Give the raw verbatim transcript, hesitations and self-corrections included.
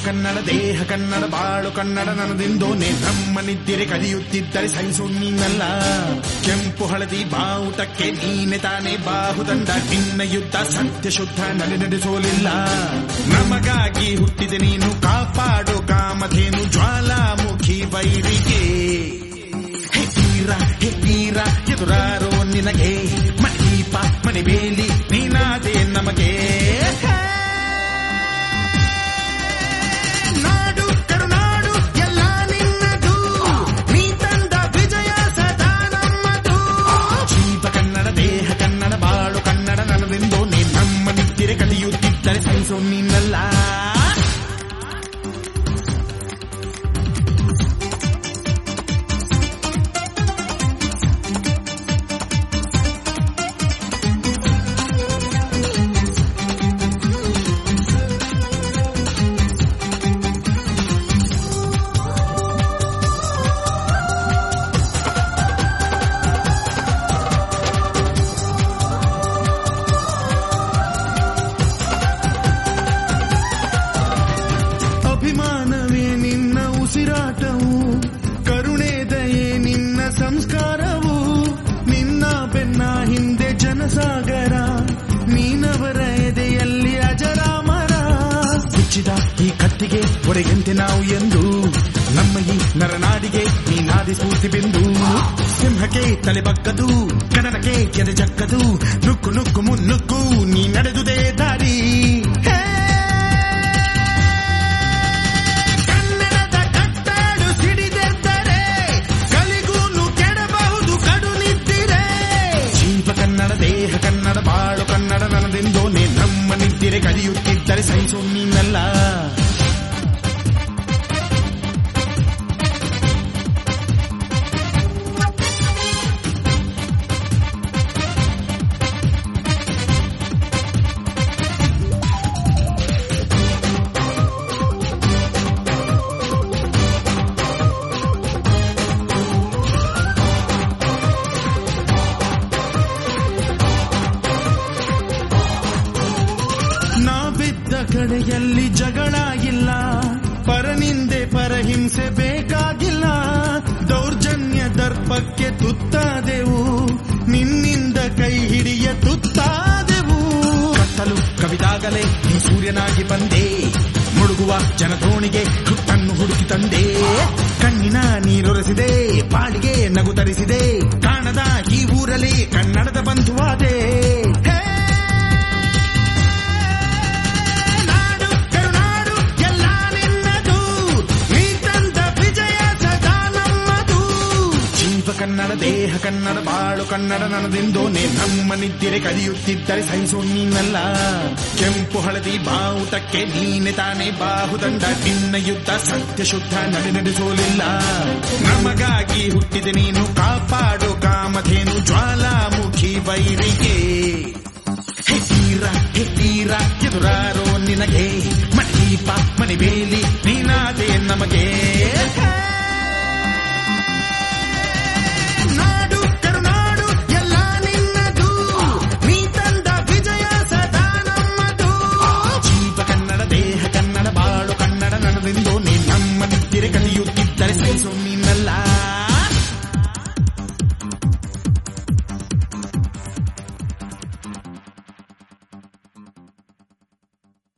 ಕನ್ನಡ ದೇಹ ಕನ್ನಡ ಬಾಳು ಕನ್ನಡ ನನ್ನದಿಂದೋನೆ ನಮ್ಮ ನಿದ್ದಿರೆ ಕಲಿಯುತ್ತಿದ್ದರೆ ಸಹಿಸು ನೀನಲ್ಲ. ಕೆಂಪು ಹಳದಿ ಬಾವುಟಕ್ಕೆ ನೀನೆ ತಾನೇ ಬಾಹುದಂಡ, ನಿನ್ನ ಯುದ್ಧ ಸತ್ಯ ಶುದ್ಧ ನಡೆ ನಡೆಸೋಲಿಲ್ಲ. ನಮಗಾಗಿ ಹುಟ್ಟಿದೆ ನೀನು ಕಾಪಾಡೋ ಕಾಮಧೇನು ಜ್ವಾಲಾಮುಖಿ ವೈರಿಗೆ. ಹೇ ವೀರ ಹೇ ವೀರ ಎದುರಾರೋ ನಿನಗೆ, ಮಣೀಪ ಮಣಿಬೇಲಿ ನೀನಾದೆ ನಮಗೆ. ನಾಡು ಕರುನಾಡು ಎಲ್ಲ ನಿನ್ನದು, ನೀ ತಂದ ವಿಜಯ ಸದಾ ನಮ್ಮದು. ಜೀವ ಕನ್ನಡ ದೇಹ ಕನ್ನಡ ಬಾಳು ಕನ್ನಡ ನನ್ನದೆಂದು ನೀ ನಮ್ಮ ನಿದ್ದಿರೆ ಕಲಿಯುತ್ತಿದ್ದರೆ ಸಹಿಸೋ ನೀನಲ್ಲ. ಅಭಿಮಾನವೇ ನಿನ್ನ ಉಸಿರಾಟವು, ಕರುಣೆ ದಯೆ ನಿನ್ನ ಸಂಸ್ಕಾರವು. ನಿನ್ನ ಬೆನ್ನ ಹಿಂದೆ ಜನಸಾಗರ, ನೀನವರ ಎದೆಯಲ್ಲಿ ಅಜರಾಮರ. ಬಿಚ್ಚಿದ ಈ ಕತ್ತಿಗೆ ಹೊರೆಗೆಂತೆ ನಾವು ಎಂದು, ನಮ್ಮ ಈ ನರನಾಡಿಗೆ ನೀನಾದಿ ಸ್ಫೂರ್ತಿ ಬಿಂದು. ಸಿಂಹಕ್ಕೆ ತಲೆ ಬಗ್ಗದು, ಕನ್ನಡಕ್ಕೆ ಎದೆ ಜಕ್ಕದು, ನುಕ್ಕು ನುಕ್ಕು ಮುನ್ನುಕ್ಕು ನೀ ನಡೆದುದೇ ದಾರಿ. ಕನ್ನಡ ದೇಹ ಕನ್ನಡ ಬಾಳು ಕನ್ನಡ ನನ್ನದೆಂದೋನೆ ನಮ್ಮ ನಿದ್ದಿರೆ ಕಲಿಯುತ್ತಿದ್ದರೆ ಸಹಿಸು ನೀನಲ್ಲ. ನಾವಿದ್ದ ಕಡೆಯಲ್ಲಿ ಜಗಳ ಇಲ್ಲ, ಪರನಿಂದೆ ಪರಹಿಂಸೆ ಬೇಕಾಗಿಲ್ಲ. ದೌರ್ಜನ್ಯ ದರ್ಪಕ್ಕೆ ತುತ್ತಾದೆವು, ನಿನ್ನಿಂದ ಕೈ ಹಿಡಿಯ ತುತ್ತಾದೆವು. ಕತ್ತಲು ಕವಿದಾಗಲೇ ನೀ ಸೂರ್ಯನಾಗಿ ಬಂದೆ, ಮುಳುಗುವ ಜನದೋಣಿಗೆ ಹುಟ್ಟನ್ನು ಹುಡುಕಿ ತಂದೆ. ಕಣ್ಣಿನ ನೀರೊರೆಸಿದೆ, ಬಾಳಿಗೆ ನಗು ತರಿಸಿದೆ, ಕಾಣದ ಈ ಊರಲ್ಲಿ ಕನ್ನಡದ ಬಂಧುವಾದೆ. ಕನ್ನಡ ದೇಹ ಕನ್ನಡ ಬಾಳು ಕನ್ನಡ ನನ್ನದೆಂದೋನೆ ನಮ್ಮ ನಿದ್ದಿರೆ ಕಲಿಯುತ್ತಿದ್ದರೆ ಸಹಿಸೋ ನೀನಲ್ಲ. ಕೆಂಪು ಹಳದಿ ಬಾವುಟಕ್ಕೆ ನೀನೆ ತಾನೇ ಬಾಹುದಂಡ, ನಿನ್ನ ಯುದ್ಧ ಸತ್ಯ ಶುದ್ಧ ನಡೆ ನಡೆಸೋಲಿಲ್ಲ. ನಮಗಾಗಿ ಹುಟ್ಟಿದೆ ನೀನು ಕಾಪಾಡೋ ಕಾಮಧೇನು ಜ್ವಾಲಾಮುಖಿ ವೈರಿಗೆ. ಹೇ ವೀರ ಹೇ ವೀರ ಎದುರಾರೋ ನಿನಗೆ, ಮಣೀಪ ಮಣಿಬೇಲಿ ನೀನಾದೆ ನಮಗೆ.